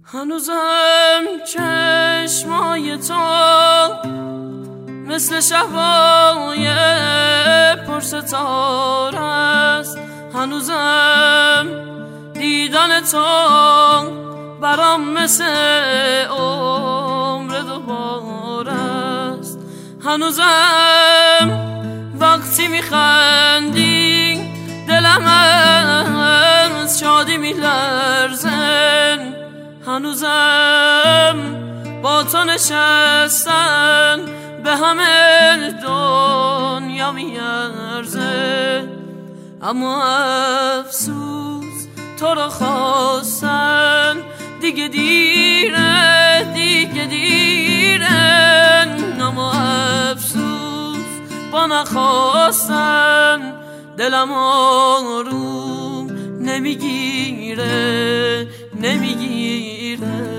هنوزم چشمای تو مثل شبای پرستاره است. هنوزم دیدن تو برام مثل عمر دوباره است. هنوزم وقتی میخندی دلم از شادی میلرزن. هنوزم با تو نشستن به همه دنیا میارزه. اما افسوس تو رو خواستن دیگه دیره، دیگه دیرن. اما افسوس با نخواستن دلم آروم نمیگیره، نمیگیره.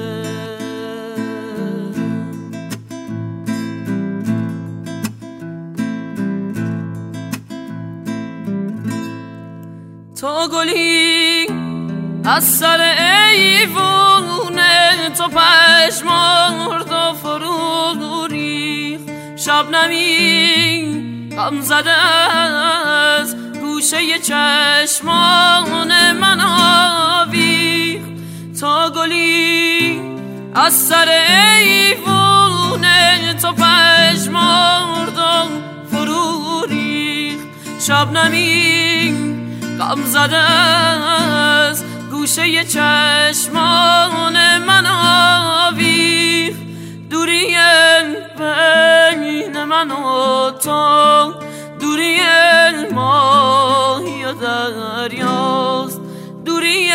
تو گلی از سر ایوونه، تو پشمرد و فرو ریخت. شبنمی غم زده از گوشه چشمان من آویخت. تو گلی از سر ایوونه، تو پشمرد و فرو ریخت. شبنمی غم زده از گوشه چشمان من آویخت. دوری بین من و تو، دوری ماهی و دریاست. دوری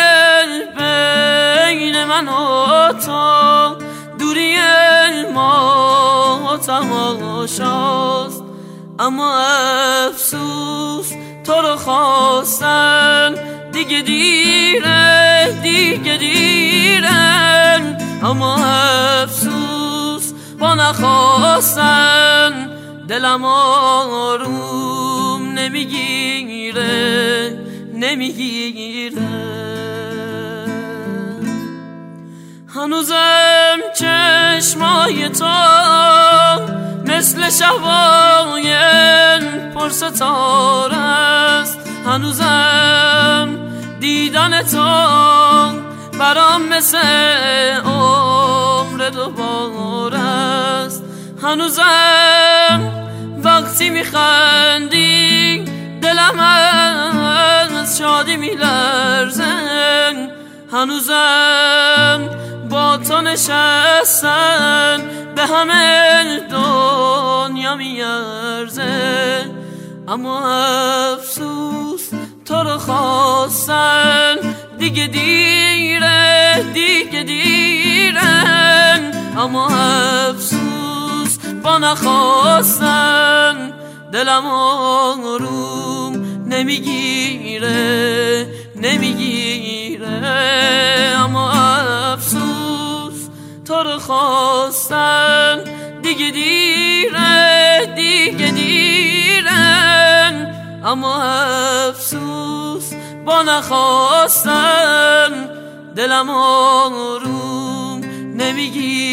بین من و تو، دوری ماه و تماشاست. اما افسوس تو رو خواستن دیگه دیره، دیگه دیرن. اما افسوس با نخواستن دلم آروم نمیگیره، نمیگیره. هنوزم چشمای تو مثل شبای پرستاره است. هنوزم دیدن تو برام مثل عمر دوباره است. هنوزم وقتی میخندی دلم از شادی میلرزن. هنوزم با تو نشستن به همه دنیا میارزه. اما افسوس تو رو خواستن دیگه دیره، دیگه دیرن. اما افسوس با نخواستن دلم آروم نمیگیره، نمیگیره. اما افسوس تو رو خواستن دیگه دیره، دیگه دیرن. اما افسوس با نخواستن دلم آروم نمیگیره.